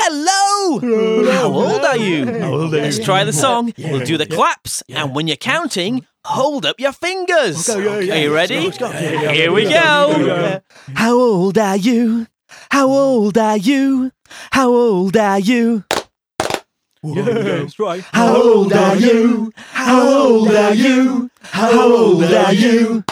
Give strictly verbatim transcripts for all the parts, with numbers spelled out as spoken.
Hello! How old are you? Let's try the song. We'll do the claps, and when you're counting, hold up your fingers. Are you ready? Here we go. How old are you? How old are you? How old are you? Yes, right. How old are you? How old are you? How old are you?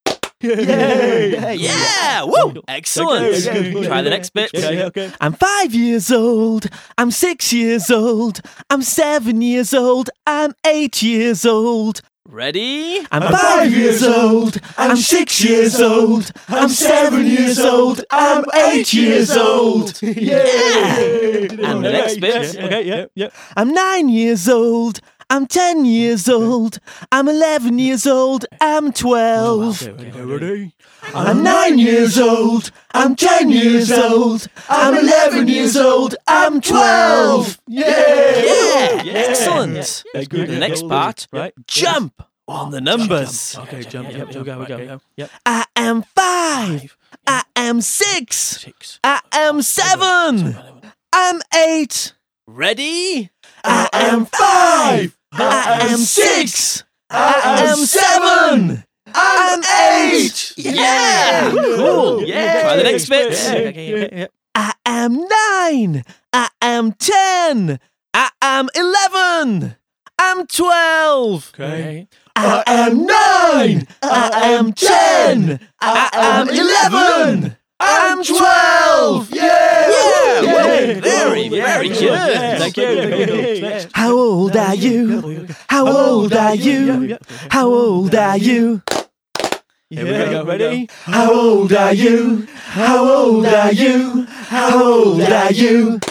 Yay! Yeah! Woo! Excellent. Okay, okay. Try the next bit. Okay, okay. I'm five years old. I'm six years old. I'm seven years old. I'm eight years old. Ready? I'm five years old. I'm six years old. I'm seven years old. I'm eight years old. Yeah! And the next bit. Okay, yeah, yeah. I'm nine years old. I'm ten years old. I'm eleven years old. I'm twelve. Okay, ready? I'm nine years old. I'm ten years old. I'm eleven years old. I'm twelve. Yeah! Yeah! Excellent. Yeah, good. The next part. Right. Jump on the numbers. Okay, jump, jump, jump, go, go. Yep. I am five. I am six. Six. I am seven. I'm eight. Ready? I am five. I am six. I am seven. I'm eight. Yeah. Cool. Yeah. Try the next bit. Okay, okay, yeah. I am nine. I am ten. I am eleven. I'm twelve. Okay. I am nine. I am ten. I am eleven. I'm twelve. Yeah. Yeah. Yeah. Very, very good. Thank you. How old are you? How old are you? How old are you? Here we go. Ready? How old are you? How old are you? How old are you?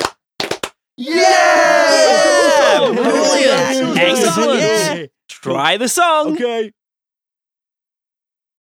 Yeah! Brilliant! Excellent! Try the song. Okay.